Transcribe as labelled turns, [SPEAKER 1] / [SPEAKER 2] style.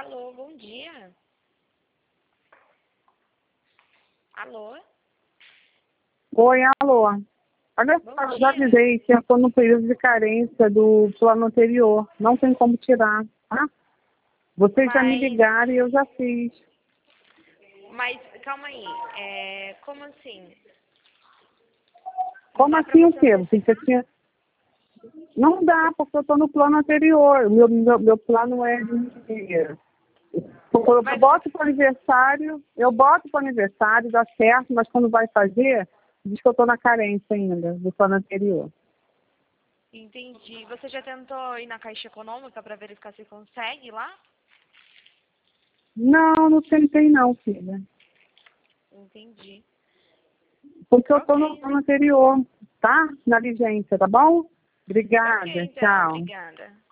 [SPEAKER 1] Alô, bom dia. Alô?
[SPEAKER 2] Oi, alô. Olha
[SPEAKER 1] Bom
[SPEAKER 2] só, eu já
[SPEAKER 1] dia.
[SPEAKER 2] avisei que eu estou no período de carência do plano anterior. Não tem como tirar, tá? Vocês já me ligaram e eu já fiz.
[SPEAKER 1] Mas calma aí. Como assim? Não
[SPEAKER 2] Como
[SPEAKER 1] dá pra
[SPEAKER 2] assim o
[SPEAKER 1] você
[SPEAKER 2] quê? Você já tinha... Não dá, porque eu estou no plano anterior. Meu plano é de... Eu
[SPEAKER 1] Mas
[SPEAKER 2] boto para aniversário, dá certo, mas quando vai fazer, diz que eu estou na carência ainda, do plano anterior.
[SPEAKER 1] entendi. Você já tentou ir na Caixa Econômica pra verificar se consegue lá?
[SPEAKER 2] Não tentei não, filha.
[SPEAKER 1] Entendi.
[SPEAKER 2] Porque eu estou no
[SPEAKER 1] Ok.
[SPEAKER 2] plano anterior, tá? Na vigência, tá bom?
[SPEAKER 1] Ok,
[SPEAKER 2] Obrigada,
[SPEAKER 1] então.
[SPEAKER 2] tchau.
[SPEAKER 1] Obrigada.